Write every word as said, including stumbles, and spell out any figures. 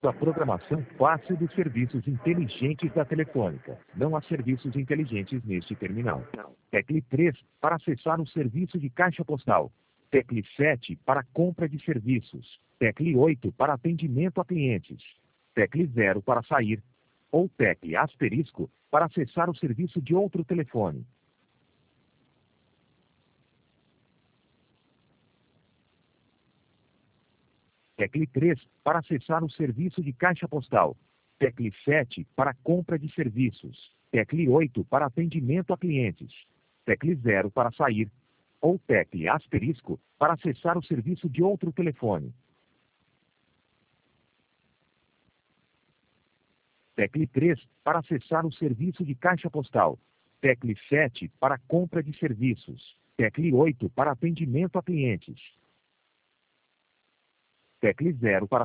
A programação fácil dos serviços inteligentes da Telefônica. Não há serviços inteligentes neste terminal. Tecle três para acessar o serviço de caixa postal. Tecle sete para compra de serviços. Tecle oito para atendimento a clientes. Tecle zero para sair. Ou tecle asterisco para acessar o serviço de outro telefone. Tecle três para acessar o serviço de caixa postal. Tecle sete para compra de serviços. Tecle oito para atendimento a clientes. Tecle zero para sair. Ou tecle asterisco para acessar o serviço de outro telefone. Tecle três para acessar o serviço de caixa postal. Tecle sete para compra de serviços. Tecle oito para atendimento a clientes. Tecle zero para